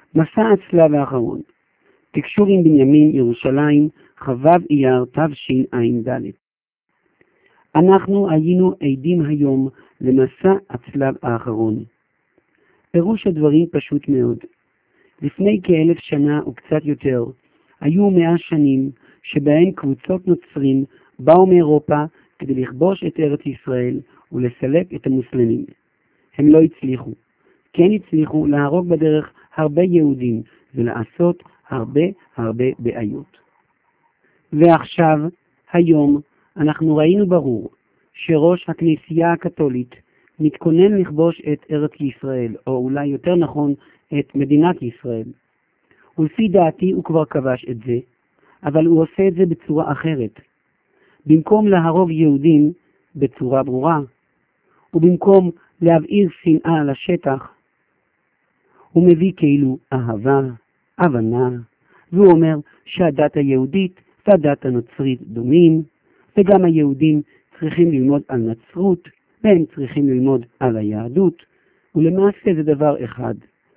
מסע הצלב האחרון. תקשור עם בנימין, ירושלים, חבב אייר, תשע"ד. אנחנו היינו עדים היום למסע הצלב האחרון. פירוש הדברים פשוט מאוד. לפני כ1,000 שנה וקצת יותר, היו 100 שנים שבהן קבוצות נוצרים באו מאירופה כדי לכבוש את ארץ ישראל ולסלק את המוסלמים. הם לא הצליחו. כן הצליחו להרוג בדרך הרבה יהודים ולעשות הרבה בעיות. ועכשיו, היום, אנחנו ראינו ברור שראש הכנסייה הקתולית מתכונן לכבוש את ארץ ישראל, או אולי יותר נכון את מדינת ישראל. ולפי דעתי הוא כבר כבש את זה, אבל הוא עושה את זה בצורה אחרת. במקום להרוג יהודים בצורה ברורה, ובמקום להבעיר שנאה לשטח, הוא מביא כאילו אהבה, הבנה, והוא אומר שהדת היהודית והדת הנוצרית דומים, וגם היהודים צריכים ללמוד על נצרות, והם צריכים ללמוד על היהדות, ולמעשה זה דבר אחד.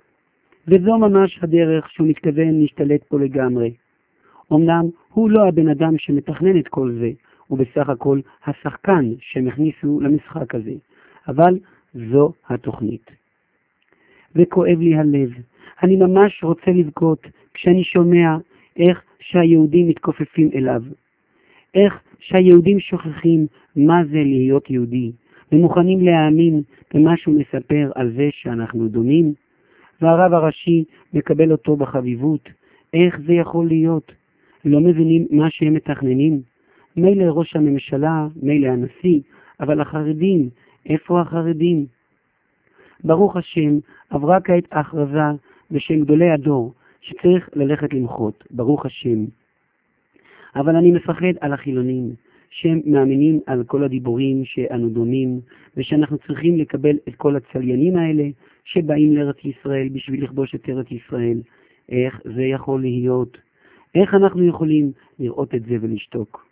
וזו ממש הדרך שהוא מתכוון להשתלט פה לגמרי. אמנם הוא לא הבן אדם שמתכנן את כל זה, הוא בסך הכל השחקן שמכניסו למשחק הזה, אבל זו התוכנית. וכואב לי הלב, אני ממש רוצה לבכות כשאני שומע איך שהיהודים מתכופפים אליו, איך שהיהודים שוכחים מה זה להיות יהודי, ומוכנים להאמין במה שהוא מספר על זה שאנחנו דומים, והרב הראשי מקבל אותו בחביבות. איך זה יכול להיות? לא מבינים מה שהם מתכננים? מילא ראש הממשלה, מילא הנשיא, אבל החרדים, איפה החרדים? ברוך השם, עברה כעת ההכרזה בשם גדולי הדור, שצריך ללכת למחות, ברוך השם. אבל אני מפחד על החילונים, שהם מאמינים על כל הדיבורים שאנו דומים, ושאנחנו צריכים לקבל את כל הצליינים האלה, שבאים לארץ ישראל בשביל לכבוש את ארץ ישראל. איך זה יכול להיות? איך אנחנו יכולים לראות את זה ולשתוק?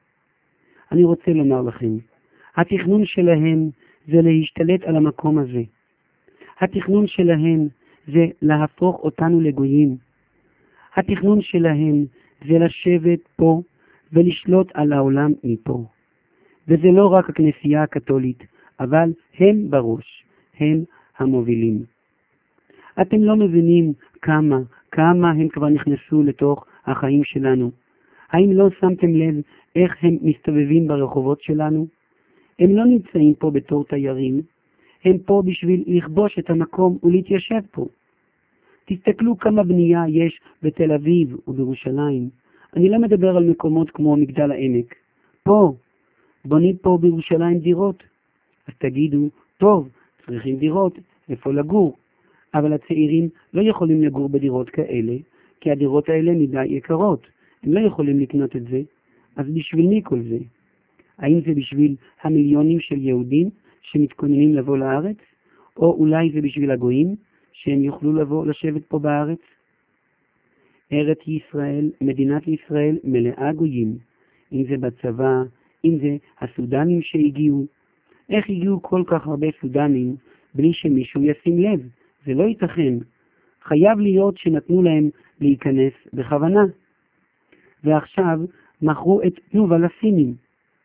אני רוצה לומר לכם, התכנון שלהם זה להשתלט על המקום הזה. התכנון שלהם זה להפוך אותנו לגויים. התכנון שלהם זה לשבת פה ולשלוט על העולם מפה. וזה לא רק הכנסייה הקתולית, אבל הם בראש, הם המובילים. אתם לא מבינים כמה הם כבר נכנסו לתוך החיים שלנו. האם לא שמתם לב איך הם מסתובבים ברחובות שלנו? הם לא נמצאים פה בתור תיירים, הם פה בשביל לכבוש את המקום ולהתיישב פה. תסתכלו כמה בנייה יש בתל אביב ובירושלים. אני לא מדבר על מקומות כמו מגדל העמק. פה, בונים פה בירושלים דירות. אז תגידו, טוב, צריכים דירות, איפה לגור? אבל הצעירים לא יכולים לגור בדירות כאלה, כי הדירות האלה מדי יקרות. הם לא יכולים לקנות את זה. אז בשביל מי כל זה? האם זה בשביל המיליונים של יהודים שמתכוננים לבוא לארץ? או אולי זה בשביל הגויים שהם יוכלו לבוא לשבת פה בארץ? ארץ ישראל, מדינת ישראל מלאה גויים. אם זה בצבא, אם זה הסודנים שהגיעו. איך הגיעו כל כך הרבה סודנים בלי שמישהו ישים לב? זה לא ייתכן. חייב להיות שנתנו להם להיכנס בכוונה. ועכשיו מכרו את תנובה לסינים.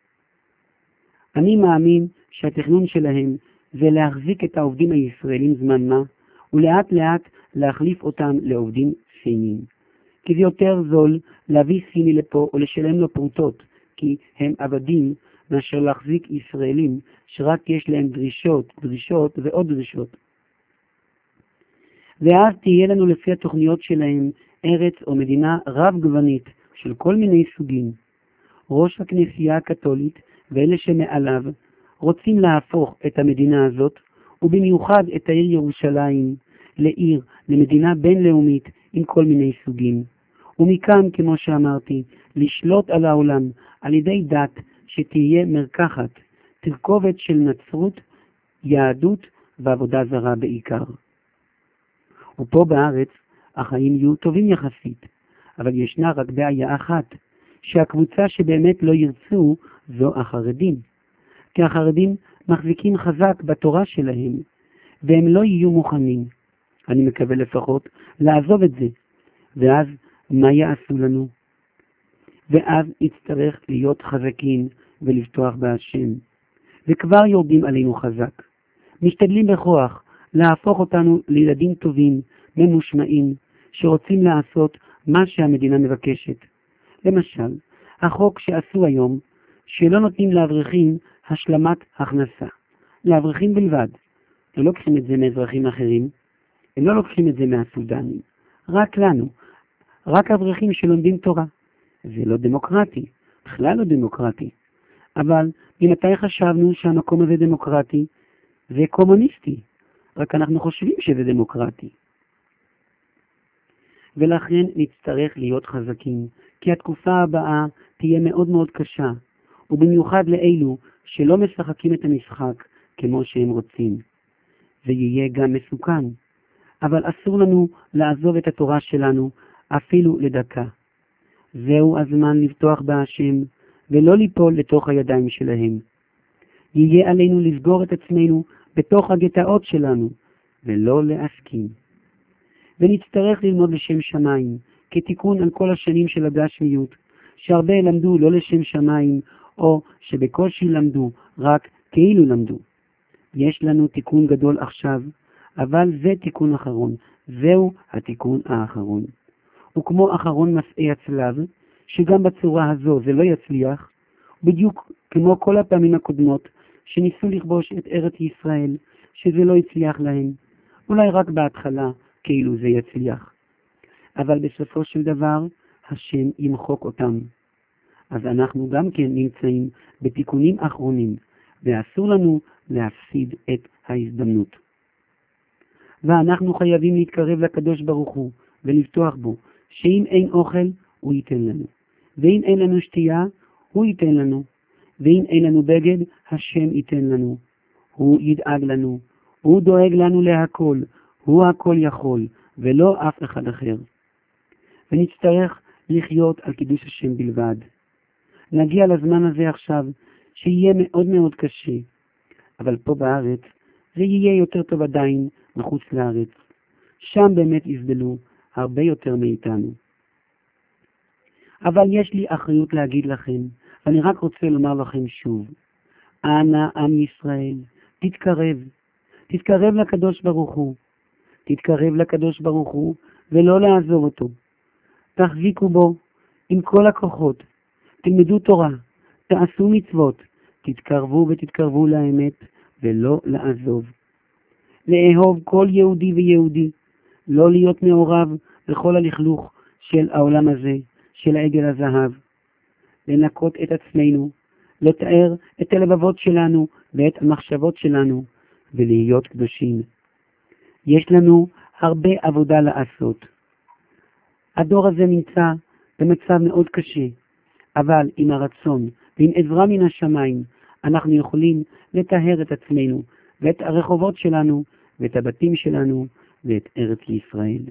אני מאמין שהתכנון שלהם זה להחזיק את העובדים הישראלים זמן מה, ולאט לאט להחליף אותם לעובדים סינים. כי זה יותר זול להביא סיני לפה או לשלם לו פרוטות, כי הם עבדים מאשר להחזיק ישראלים שרק יש להם דרישות ועוד דרישות. ואז תהיה לנו לפי התוכניות שלהם ארץ או מדינה רב גוונית של כל מיני סוגים. ראש הכנסייה הקתולית ואלה שמעליו רוצים להפוך את המדינה הזאת, ובמיוחד את העיר ירושלים, לעיר, למדינה בינלאומית עם כל מיני סוגים. ומכאן, כמו שאמרתי, לשלוט על העולם על ידי דת שתהיה מרקחת, תרכובת של נצרות, יהדות ועבודה זרה בעיקר. ופה בארץ החיים יהיו טובים יחסית, אבל ישנה רק בעיה אחת, שהקבוצה שבאמת לא ירצו זו החרדים. כי החרדים מחזיקים חזק בתורה שלהם, והם לא יהיו מוכנים. אני מקווה לפחות, לעזוב את זה. ואז מה יעשו לנו? ואז נצטרך להיות חזקים ולבטוח בהשם. וכבר יורדים עלינו חזק. משתדלים בכוח להפוך אותנו לילדים טובים, ממושמעים, שרוצים לעשות מה שהמדינה מבקשת. למשל, החוק שעשו היום, שלא נותנים לאברכים השלמת הכנסה. לאברכים בלבד. הם לא לוקחים את זה מאזרחים אחרים, הם לא לוקחים את זה מהסודנים. רק לנו, רק אברכים שלומדים תורה. זה לא דמוקרטי, בכלל לא דמוקרטי. אבל ממתי חשבנו שהמקום הזה דמוקרטי? זה קומוניסטי. רק אנחנו חושבים שזה דמוקרטי. ולכן נצטרך להיות חזקים, כי התקופה הבאה תהיה מאוד מאוד קשה, ובמיוחד לאלו שלא משחקים את המשחק כמו שהם רוצים. זה יהיה גם מסוכן, אבל אסור לנו לעזוב את התורה שלנו אפילו לדקה. זהו הזמן לבטוח בהשם ולא ליפול לתוך הידיים שלהם. יהיה עלינו לסגור את עצמנו בתוך הגטאות שלנו ולא להסכים. ונצטרך ללמוד לשם שמיים כתיקון על כל השנים של הגשמיות, שהרבה למדו לא לשם שמיים או שבקושי למדו, רק כאילו למדו. יש לנו תיקון גדול עכשיו, אבל זה תיקון אחרון. זהו התיקון האחרון. וכמו אחרון מסעי הצלב, שגם בצורה הזו זה לא יצליח, בדיוק כמו כל הפעמים הקודמות שניסו לכבוש את ארץ ישראל, שזה לא יצליח להם. אולי רק בהתחלה כאילו זה יצליח. אבל בסופו של דבר השם ימחוק אותם. אז אנחנו גם כן נמצאים בתיקונים אחרונים, ואסור לנו להפסיד את ההזדמנות. ואנחנו חייבים להתקרב לקדוש ברוך הוא ולפתוח בו, שאם אין אוכל הוא ייתן לנו, ואם אין לנו שתייה הוא ייתן לנו, ואם אין לנו בגד השם ייתן לנו, הוא ידאג לנו, הוא דואג לנו להכל, הוא הכל יכול ולא אף אחד אחר. ונצטרך לחיות על קידוש השם בלבד. נגיע לזמן הזה עכשיו שיהיה מאוד מאוד קשה, אבל פה בארץ זה יהיה יותר טוב עדיין מחוץ לארץ. שם באמת יסבלו הרבה יותר מאיתנו. אבל יש לי אחריות להגיד לכם, ואני רק רוצה לומר לכם שוב, אנא עם ישראל, תתקרב לקדוש ברוך הוא, תתקרב לקדוש ברוך הוא ולא לעזוב אותו. תחזיקו בו עם כל הכוחות, תלמדו תורה, תעשו מצוות, תתקרבו ותתקרבו לאמת ולא לעזוב. לאהוב כל יהודי ויהודי, לא להיות מעורב בכל הלכלוך של העולם הזה, של העגל הזהב. לנקות את עצמנו, לתאר את הלבבות שלנו ואת המחשבות שלנו ולהיות קדושים. יש לנו הרבה עבודה לעשות. הדור הזה נמצא במצב מאוד קשה, אבל עם הרצון ועם עזרה מן השמיים אנחנו יכולים לטהר את עצמנו ואת הרחובות שלנו ואת הבתים שלנו ואת ארץ ישראל.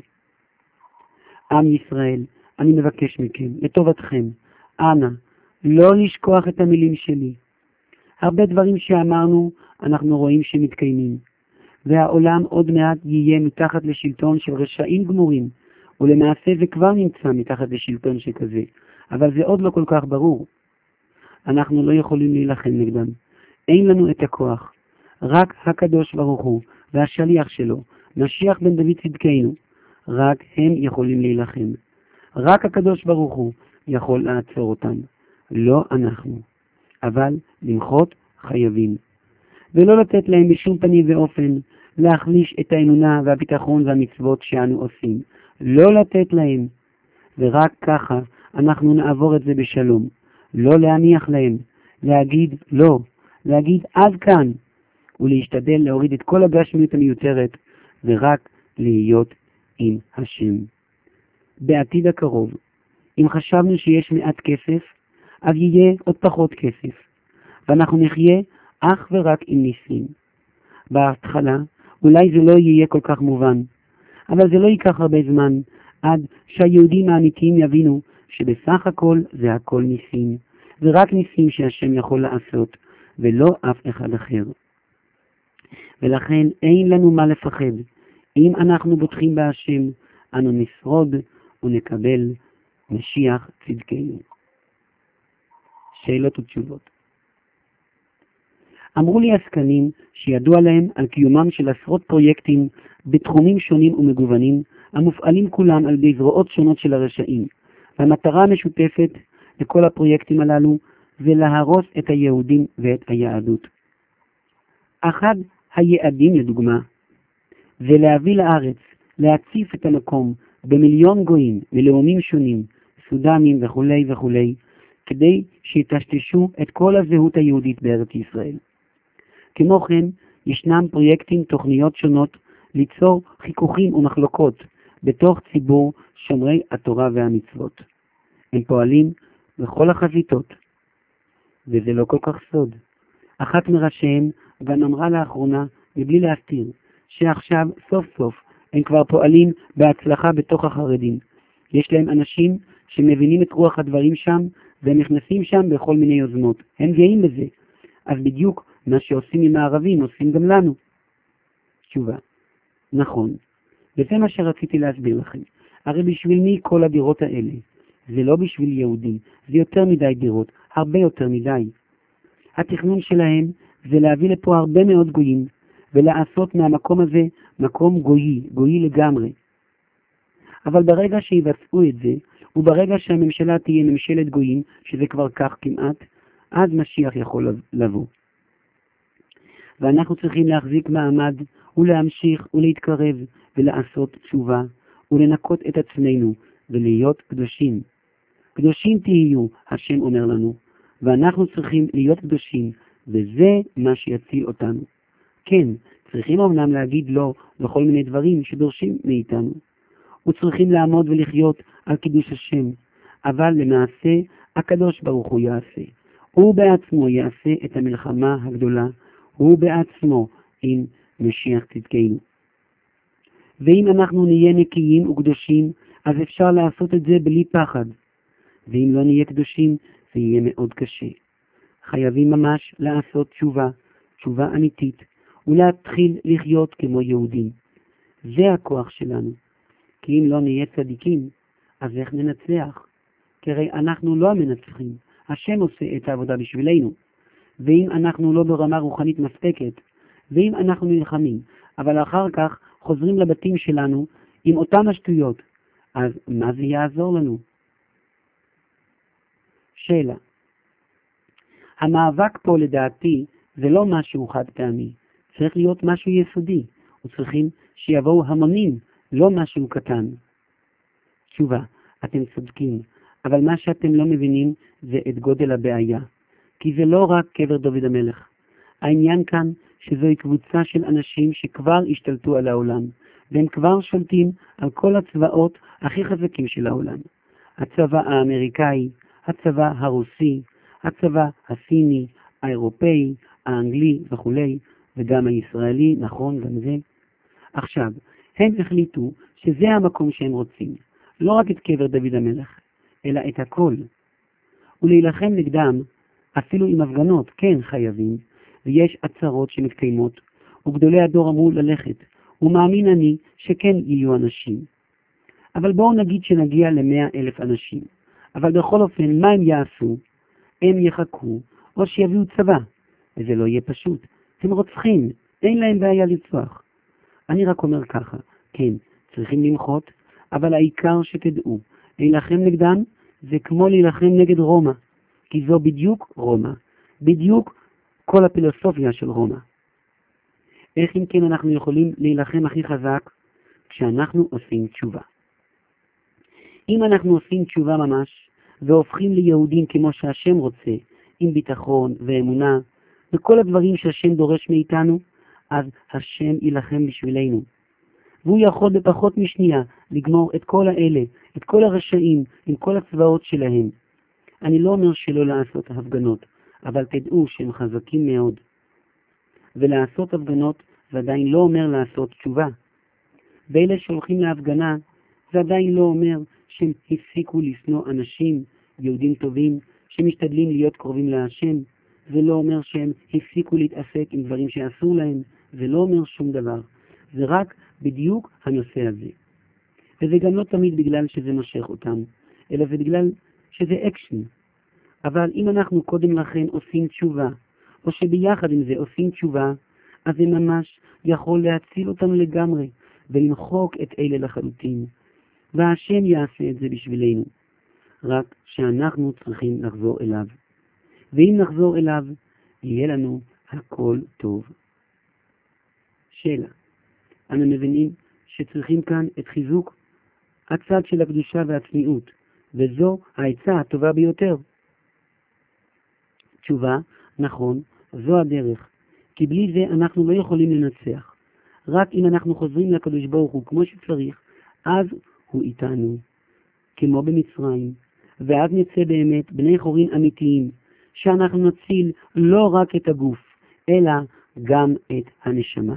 עם ישראל, אני מבקש מכם, לטובתכם, אנא, לא לשכוח את המילים שלי. הרבה דברים שאמרנו אנחנו רואים שמתקיימים, והעולם עוד מעט יהיה מתחת לשלטון של רשעים גמורים, ולמעשה זה כבר נמצא מתחת לשלטון שכזה, אבל זה עוד לא כל כך ברור. אנחנו לא יכולים להילחם נגדם, אין לנו את הכוח. רק הקדוש ברוך הוא והשליח שלו, משיח בן דוד צדקנו, רק הם יכולים להילחם. רק הקדוש ברוך הוא יכול לעצור אותם, לא אנחנו. אבל למחות חייבים. ולא לתת להם בשום פנים ואופן להחליש את האמונה והביטחון והמצוות שאנו עושים. לא לתת להם. ורק ככה אנחנו נעבור את זה בשלום. לא להניח להם, להגיד לא, להגיד עד כאן, ולהשתדל להוריד את כל הגשמיות המיותרת, ורק להיות עם השם. בעתיד הקרוב, אם חשבנו שיש מעט כסף, אז יהיה עוד פחות כסף, ואנחנו נחיה אך ורק עם ניסים. בהתחלה, אולי זה לא יהיה כל כך מובן, אבל זה לא ייקח הרבה זמן, עד שהיהודים האמיתיים יבינו שבסך הכל זה הכל ניסים, ורק ניסים שהשם יכול לעשות, ולא אף אחד אחר. ולכן אין לנו מה לפחד. אם אנחנו בוטחים בהשם, אנו נשרוד ונקבל משיח צדקנו. שאלות ותשובות. אמרו לי עסקנים שידוע להם על קיומם של עשרות פרויקטים בתחומים שונים ומגוונים, המופעלים כולם על ידי זרועות שונות של הרשעים. והמטרה המשותפת לכל הפרויקטים הללו זה להרוס את היהודים ואת היהדות. אחד היעדים לדוגמה זה להביא לארץ, להציף את המקום במיליון גויים ולאומים שונים, סודנים וכו' וכו', כדי שיטשטשו את כל הזהות היהודית בארץ ישראל. כמו כן, ישנם פרויקטים, תוכניות שונות, ליצור חיכוכים ומחלוקות בתוך ציבור שומרי התורה והמצוות. הם פועלים בכל החזיתות, וזה לא כל כך סוד. אחת מראשיהם גם אמרה לאחרונה, מבלי להסתיר, שעכשיו סוף סוף הם כבר פועלים בהצלחה בתוך החרדים. יש להם אנשים שמבינים את רוח הדברים שם, והם נכנסים שם בכל מיני יוזמות. הם גאים בזה. אז בדיוק מה שעושים עם הערבים עושים גם לנו. תשובה. נכון. וזה מה שרציתי להסביר לכם. הרי בשביל מי כל הדירות האלה? זה לא בשביל יהודים. זה יותר מדי דירות. הרבה יותר מדי. התכנון שלהם זה להביא לפה הרבה מאוד גויים, ולעשות מהמקום הזה מקום גויי לגמרי. אבל ברגע שיבצעו את זה, וברגע שהממשלה תהיה ממשלת גויים, שזה כבר כך כמעט, אז משיח יכול לבוא. ואנחנו צריכים להחזיק מעמד, ולהמשיך ולהתקרב, ולעשות תשובה, ולנקות את עצמנו, ולהיות קדושים. קדושים תהיו, השם אומר לנו, ואנחנו צריכים להיות קדושים, וזה מה שיציל אותנו. כן, צריכים אומנם להגיד לא לכל מיני דברים שדורשים מאיתנו, וצריכים לעמוד ולחיות על קידוש השם, אבל למעשה הקדוש ברוך הוא יעשה. הוא בעצמו יעשה את המלחמה הגדולה, הוא בעצמו עם משיח צדקנו. ואם אנחנו נהיה נקיים וקדושים, אז אפשר לעשות את זה בלי פחד. ואם לא נהיה קדושים, זה יהיה מאוד קשה. חייבים ממש לעשות תשובה אמיתית, ולהתחיל לחיות כמו יהודים. זה הכוח שלנו. כי אם לא נהיה צדיקים, אז איך ננצח? כי הרי אנחנו לא המנצחים. השם עושה את העבודה בשבילנו. ואם אנחנו לא ברמה רוחנית מספקת, ואם אנחנו נלחמים, אבל אחר כך חוזרים לבתים שלנו עם אותם השטויות, אז מה זה יעזור לנו? שאלה. המאבק פה לדעתי זה לא משהו חד פעמי. צריך להיות משהו יסודי. וצריכים שיבואו המונים, לא משהו קטן. תשובה, אתם צודקים, אבל מה שאתם לא מבינים זה את גודל הבעיה. כי זה לא רק קבר דוד המלך. העניין כאן שזוהי קבוצה של אנשים שכבר השתלטו על העולם, והם כבר שולטים על כל הצבאות הכי חזקים של העולם. הצבא האמריקאי, הצבא הרוסי, הצבא הסיני, האירופאי, האנגלי וכו', וגם הישראלי, נכון, גם זה. עכשיו, הם החליטו שזה המקום שהם רוצים, לא רק את קבר דוד המלך, אלא את הכל. ולהילחם נגדם, אפילו עם הפגנות, כן חייבים, ויש עצרות שמתקיימות, וגדולי הדור אמרו ללכת, ומאמין אני שכן יהיו אנשים. אבל בואו נגיד שנגיע ל100,000 אנשים. אבל בכל אופן, מה הם יעשו? הם יחכו, או שיביאו צבא. וזה לא יהיה פשוט. הם רוצחים, אין להם בעיה לרצוח. אני רק אומר ככה, כן, צריכים למחות, אבל העיקר שתדעו, להילחם נגדם זה כמו להילחם נגד רומא, כי זו בדיוק רומא, בדיוק כל הפילוסופיה של רומא. איך אם כן אנחנו יכולים להילחם הכי חזק? כשאנחנו עושים תשובה. אם אנחנו עושים תשובה ממש, והופכים ליהודים כמו שהשם רוצה, עם ביטחון ואמונה, וכל הדברים שהשם דורש מאיתנו, אז השם ילחם בשבילנו. והוא יכול בפחות משנייה לגמור את כל האלה, את כל הרשעים, עם כל הצבאות שלהם. אני לא אומר שלא לעשות הפגנות, אבל תדעו שהם חזקים מאוד. ולעשות הפגנות זה עדיין לא אומר לעשות תשובה. ואלה שהולכים להפגנה, זה עדיין לא אומר שהם הפסיקו לשנוא אנשים, יהודים טובים, שמשתדלים להיות קרובים להשם. זה לא אומר שהם הפסיקו להתעסק עם דברים שאסור להם. זה לא אומר שום דבר. זה רק בדיוק הנושא הזה. וזה גם לא תמיד בגלל שזה מושך אותם, אלא זה בגלל שזה אקשן. אבל אם אנחנו קודם לכן עושים תשובה, או שביחד עם זה עושים תשובה, אז זה ממש יכול להציל אותנו לגמרי, ולמחוק את אלה לחלוטין. והשם יעשה את זה בשבילנו. רק שאנחנו צריכים לחזור אליו. ואם נחזור אליו, יהיה לנו הכל טוב. שאלה. אנו מבינים שצריכים כאן את חיזוק הצד של הקדושה והצניעות, וזו העצה הטובה ביותר. תשובה, נכון, זו הדרך, כי בלי זה אנחנו לא יכולים לנצח. רק אם אנחנו חוזרים לקדוש ברוך הוא כמו שצריך, אז הוא איתנו, כמו במצרים, ואז נצא באמת בני חורין אמיתיים, שאנחנו נציל לא רק את הגוף, אלא גם את הנשמה.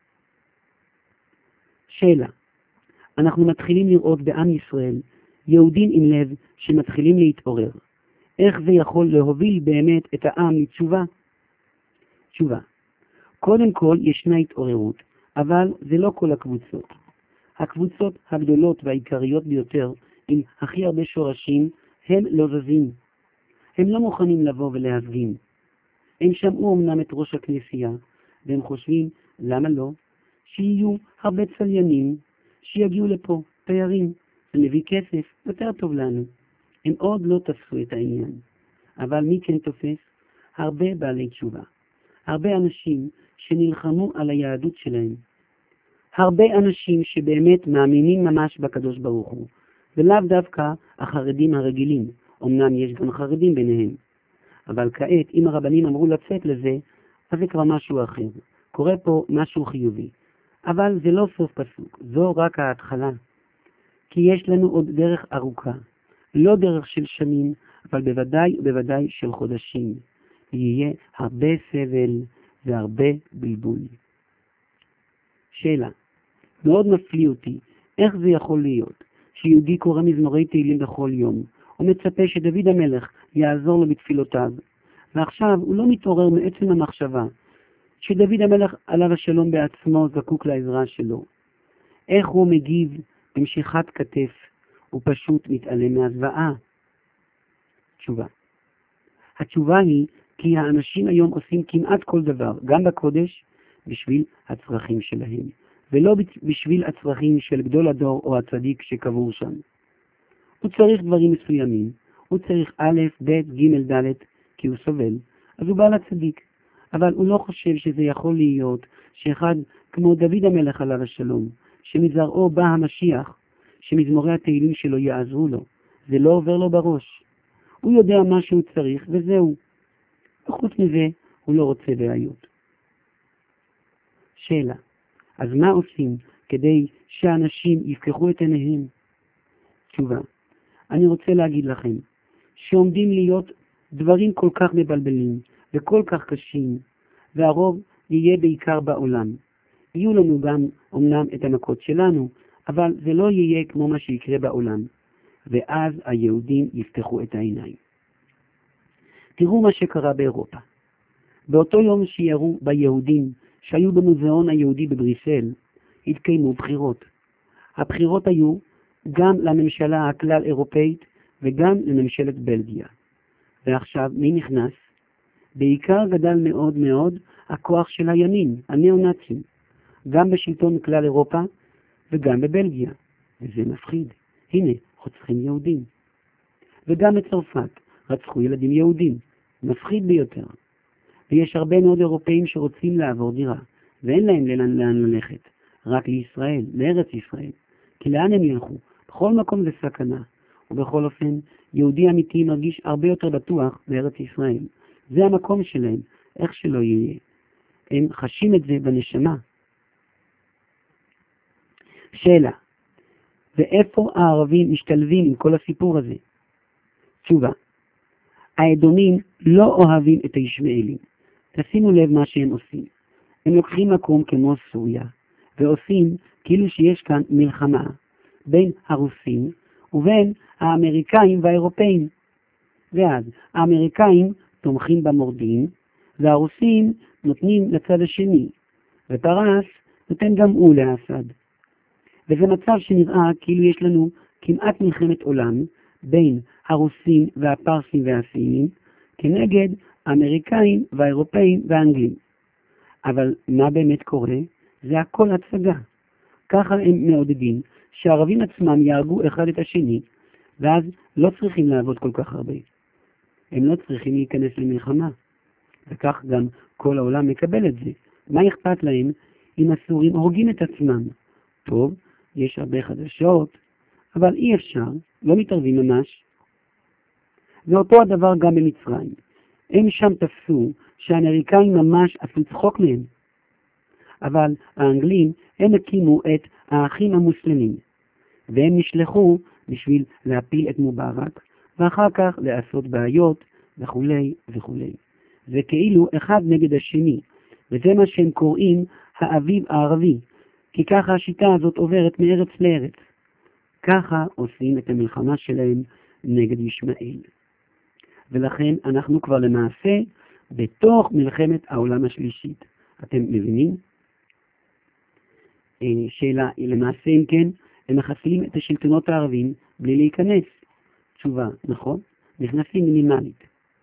שאלה, אנחנו מתחילים לראות בעם ישראל יהודים עם לב שמתחילים להתעורר. איך זה יכול להוביל באמת את העם לתשובה? תשובה, קודם כל ישנה התעוררות, אבל זה לא כל הקבוצות. הקבוצות הגדולות והעיקריות ביותר, עם הכי הרבה שורשים, הם לא זזים. הם לא מוכנים לבוא ולהפגין. הם שמעו אמנם את ראש הכנסייה, והם חושבים, למה לא? שיהיו הרבה צליינים, שיגיעו לפה, תיירים, זה מביא כסף, יותר טוב לנו. הם עוד לא תפסו את העניין. אבל מי כן תופס? הרבה בעלי תשובה. הרבה אנשים שנלחמו על היהדות שלהם. הרבה אנשים שבאמת מאמינים ממש בקדוש ברוך הוא. ולאו דווקא החרדים הרגילים. אמנם יש גם חרדים ביניהם. אבל כעת, אם הרבנים אמרו לצאת לזה, אז זה כבר משהו אחר. קורה פה משהו חיובי. אבל זה לא סוף פסוק, זו רק ההתחלה. כי יש לנו עוד דרך ארוכה. לא דרך של שנים, אבל בוודאי של חודשים. יהיה הרבה סבל והרבה בלבול. שאלה, מאוד מפליא אותי, איך זה יכול להיות שיהודי קורא מזמורי תהילים בכל יום, הוא מצפה שדוד המלך יעזור לו בתפילותיו, ועכשיו הוא לא מתעורר מעצם המחשבה שדוד המלך עליו השלום בעצמו זקוק לעזרה שלו. איך הוא מגיב במשיכת כתף? הוא פשוט מתעלם מהזוועה. תשובה. התשובה היא כי האנשים היום עושים כמעט כל דבר, גם בקודש, בשביל הצרכים שלהם, ולא בשביל הצרכים של גדול הדור או הצדיק שקבור שם. הוא צריך דברים מסוימים, הוא צריך א', ב', ג', ד', כי הוא סובל, אז הוא בא לצדיק. אבל הוא לא חושב שזה יכול להיות שאחד כמו דוד המלך עליו השלום, שמזרעו בא המשיח, שמזמורי התהילים שלו יעזרו לו. זה לא עובר לו בראש. הוא יודע מה שהוא צריך וזהו. וחוץ מזה הוא לא רוצה בעיות. שאלה, אז מה עושים כדי שאנשים יפקחו את עיניהם? תשובה, אני רוצה להגיד לכם שעומדים להיות דברים כל כך מבלבלים וכל כך קשים, והרוב יהיה בעיקר בעולם. יהיו לנו גם אומנם את המכות שלנו, אבל זה לא יהיה כמו מה שיקרה בעולם. ואז היהודים יפתחו את העיניים. תראו מה שקרה באירופה. באותו יום שיראו ביהודים שהיו במוזיאון היהודי בבריסל, התקיימו בחירות. הבחירות היו גם לממשלה הכלל אירופאית וגם לממשלת בלגיה. ועכשיו מי נכנס? בעיקר גדל מאוד מאוד הכוח של הימין, הניאו-נאצים, גם בשלטון כלל אירופה וגם בבלגיה. וזה מפחיד. הנה, רוצחים יהודים. וגם בצרפת רצחו ילדים יהודים. מפחיד ביותר. ויש הרבה מאוד אירופאים שרוצים לעבור דירה, ואין להם לאן ללכת. רק לישראל, לארץ ישראל. כי לאן הם ילכו? בכל מקום זה סכנה. ובכל אופן, יהודי אמיתי מרגיש הרבה יותר בטוח בארץ ישראל. זה המקום שלהם, איך שלא יהיה. הם חשים את זה בנשמה. שאלה, ואיפה הערבים משתלבים עם כל הסיפור הזה? תשובה, האדומים לא אוהבים את הישמעאלים. תשימו לב מה שהם עושים. הם לוקחים מקום כמו סוריה, ועושים כאילו שיש כאן מלחמה בין הרוסים ובין האמריקאים והאירופאים. ואז האמריקאים תומכים במורדים, והרוסים נותנים לצד השני, ופרס נותן גם הוא לאסד. וזה מצב שנראה כאילו יש לנו כמעט מלחמת עולם בין הרוסים והפרסים והסינים כנגד האמריקאים והאירופאים והאנגלים. אבל מה באמת קורה? זה הכל הצגה. ככה הם מעודדים שהערבים עצמם יהרגו אחד את השני, ואז לא צריכים לעבוד כל כך הרבה. הם לא צריכים להיכנס למלחמה. וכך גם כל העולם מקבל את זה. מה אכפת להם אם הסורים הורגים את עצמם? טוב, יש הרבה חדשות, אבל אי אפשר, לא מתערבים ממש. ואותו הדבר גם במצרים. הם שם תפסו שהאמריקאים ממש עשו צחוק מהם. אבל האנגלים, הם הקימו את האחים המוסלמים, והם נשלחו בשביל להפיל את מובארק, ואחר כך לעשות בעיות וכו' וכו'. זה כאילו אחד נגד השני, וזה מה שהם קוראים האביב הערבי, כי ככה השיטה הזאת עוברת מארץ לארץ. ככה עושים את המלחמה שלהם נגד ישמעאל. ולכן אנחנו כבר למעשה בתוך מלחמת העולם השלישית. אתם מבינים? שאלה, למעשה אם כן, הם מחסלים את השלטונות הערבים בלי להיכנס. תשובה, נכון? נכנסים מינימלית.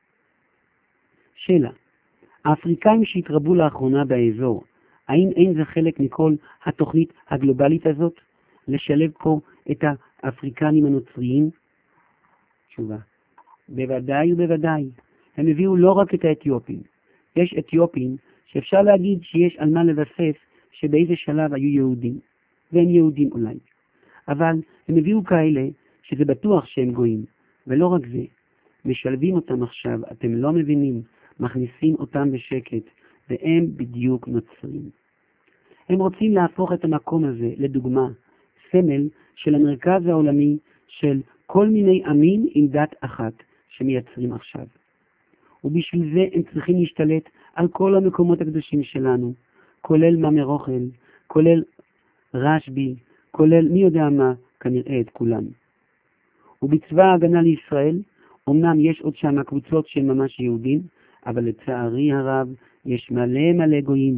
שאלה, האפריקאים שהתרבו לאחרונה באזור, האם אין זה חלק מכל התוכנית הגלובלית הזאת? לשלב פה את האפריקנים הנוצריים? תשובה, בוודאי ובוודאי. הם הביאו לא רק את האתיופים. יש אתיופים שאפשר להגיד שיש על מה לבסס שבאיזה שלב היו יהודים, והם יהודים אולי. אבל הם הביאו כאלה שזה בטוח שהם גויים, ולא רק זה. משלבים אותם עכשיו, אתם לא מבינים, מכניסים אותם בשקט, והם בדיוק נוצרים. הם רוצים להפוך את המקום הזה, לדוגמה, סמל של המרכז העולמי של כל מיני עמים עם דת אחת שמייצרים עכשיו. ובשביל זה הם צריכים להשתלט על כל המקומות הקדושים שלנו, כולל מאמר אוכל, כולל רשב"י, כולל מי יודע מה, כנראה את כולם. ובצבא ההגנה לישראל, אמנם יש עוד שם קבוצות שהן ממש יהודים, אבל לצערי הרב יש מלא גויים.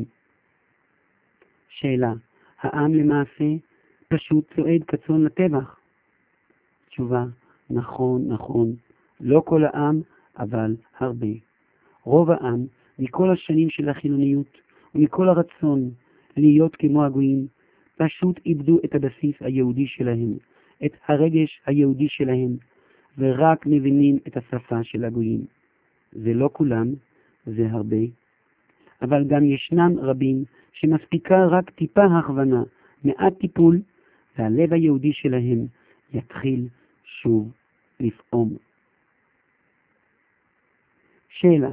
שאלה, העם למעשה פשוט צועד כצאן לטבח? תשובה, נכון, לא כל העם, אבל הרבה. רוב העם, מכל השנים של החילוניות ומכל הרצון להיות כמו הגויים, פשוט איבדו את הבסיס היהודי שלהם, את הרגש היהודי שלהם, ורק מבינים את השפה של הגויים. זה לא כולם, זה הרבה. אבל גם ישנם רבים שמספיקה רק טיפה הכוונה, מעט טיפול, והלב היהודי שלהם יתחיל שוב לפעום. שאלה,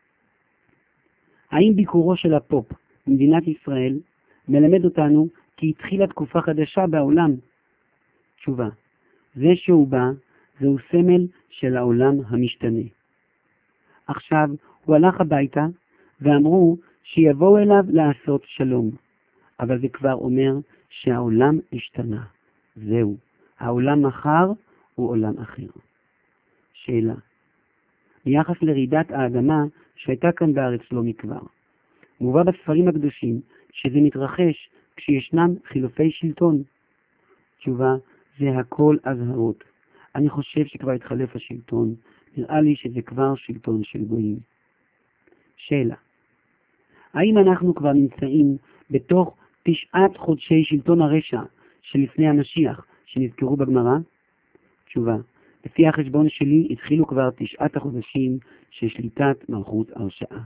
האם ביקורו של הפופ במדינת ישראל מלמד אותנו כי התחילה תקופה חדשה בעולם? תשובה, זה שהוא בא, זהו סמל של העולם המשתנה. עכשיו הוא הלך הביתה ואמרו שיבואו אליו לעשות שלום, אבל זה כבר אומר שהעולם השתנה. זהו, העולם מחר הוא עולם אחר. שאלה, ביחס לרעידת האדמה שהייתה כאן בארץ לא מכבר, מובא בספרים הקדושים שזה מתרחש כשישנם חילופי שלטון. תשובה, זה הכל אזהרות. אני חושב שכבר התחלף השלטון, נראה לי שזה כבר שלטון של גויים. שאלה, האם אנחנו כבר נמצאים בתוך 9 חודשי שלטון הרשע שלפני המשיח שנזכרו בגמרא? תשובה, לפי החשבון שלי התחילו כבר 9 החודשים של שליטת מלכות הרשעה.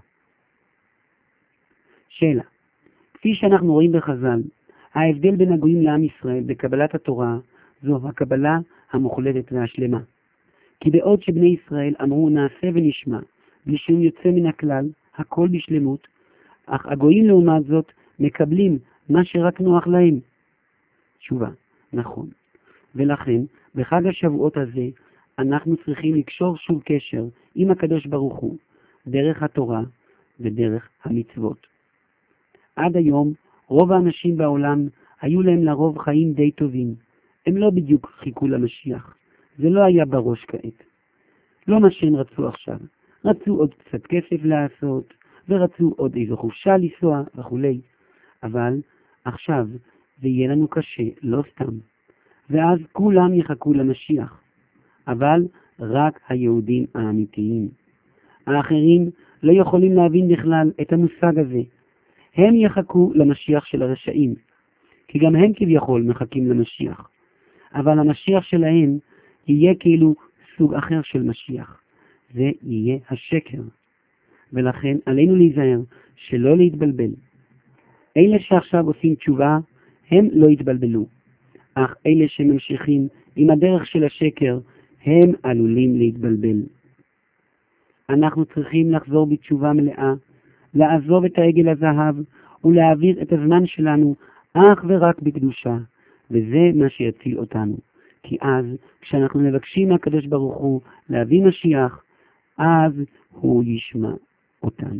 שאלה, כפי שאנחנו רואים בחז"ל, ההבדל בין הגויים לעם ישראל בקבלת התורה זו הקבלה המוחלטת והשלמה. כי בעוד שבני ישראל אמרו נעשה ונשמע, בלי שום יוצא מן הכלל, הכל בשלמות, אך הגויים לעומת זאת מקבלים מה שרק נוח להם. תשובה, נכון. ולכן, בחג השבועות הזה, אנחנו צריכים לקשור שוב קשר עם הקדוש ברוך הוא, דרך התורה ודרך המצוות. עד היום, רוב האנשים בעולם היו להם לרוב חיים די טובים. הם לא בדיוק חיכו למשיח. זה לא היה בראש כעת. לא מה שהם רצו עכשיו. רצו עוד קצת כסף לעשות, ורצו עוד איזו חופשה לנסוע וכו'. אבל עכשיו ויהיה לנו קשה, לא סתם. ואז כולם יחכו למשיח, אבל רק היהודים האמיתיים. האחרים לא יכולים להבין בכלל את המושג הזה. הם יחכו למשיח של הרשעים, כי גם הם כביכול מחכים למשיח. אבל המשיח שלהם יהיה כאילו סוג אחר של משיח. זה יהיה השקר. ולכן עלינו להיזהר שלא להתבלבל. אלה שעכשיו עושים תשובה, הם לא יתבלבלו. אך אלה שממשיכים עם הדרך של השקר, הם עלולים להתבלבל. אנחנו צריכים לחזור בתשובה מלאה, לעזוב את העגל הזהב ולהעביר את הזמן שלנו אך ורק בקדושה, וזה מה שיציל אותנו. כי אז, כשאנחנו מבקשים מהקדוש ברוך הוא להביא משיח, אז הוא ישמע אותנו.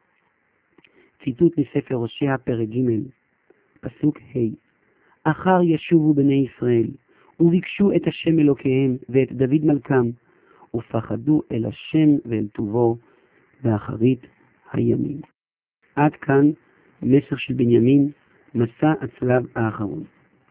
ציטוט מספר הושע פרק ג' פסוק ה': אחר ישובו בני ישראל וביקשו את השם אלוקיהם ואת דוד מלכם, ופחדו אל השם ואל טובו באחרית הימים. עד כאן מסר של בנימין, מסע הצלב האחרון.